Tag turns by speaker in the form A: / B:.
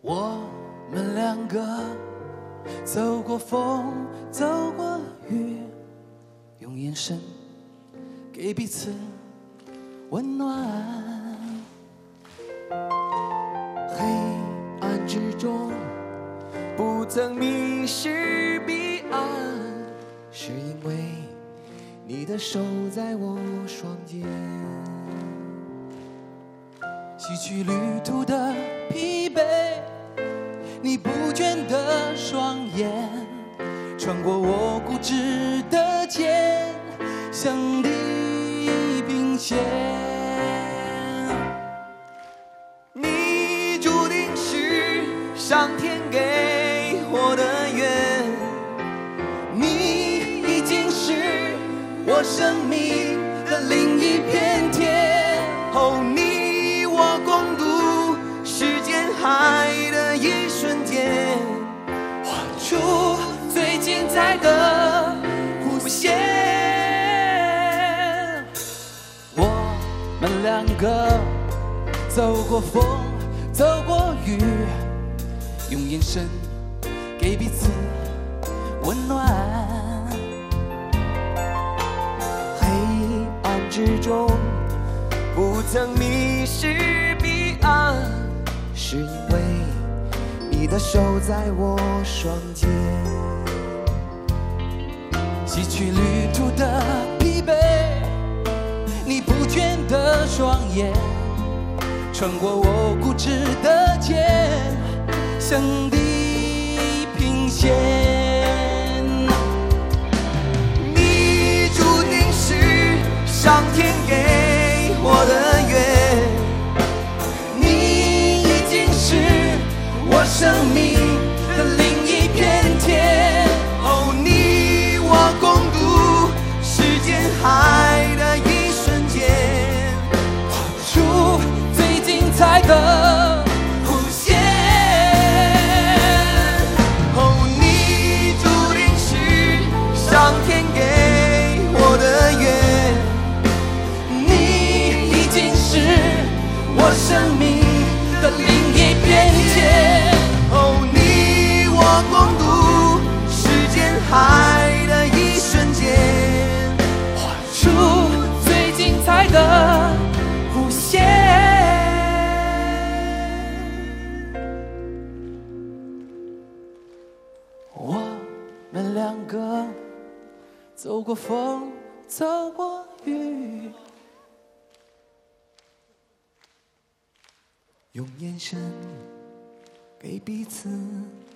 A: 我们两个走过风，走过雨，用眼神给彼此温暖。黑暗之中不曾迷失彼岸，是因为你的手在我双肩，洗去旅途的疲惫，你不倦的双眼穿过我固执的肩，向地平线。你注定是上天给我的缘，你已经是我生命的另一片天。哦，你我共度时间海的一瞬间，画出最精彩的弧线。我们两个走过风，走过雨，用眼神给彼此温暖。黑暗之中不曾迷失彼岸，是因为你的手在我双肩，洗去旅途的疲惫，你不倦的双眼穿过我固执的肩，向地平线。你注定是上天给我的缘，你已经是我生命的另一片天。哦，你我共度时间海的一瞬间，画出最精彩的弧线。哦，你注定是上天给我的缘，你已经是我生命的另一片天。哦，你我共度时间海的一瞬间，画出最精彩的弧线。我们两个走过风，走过雨，用眼神给彼此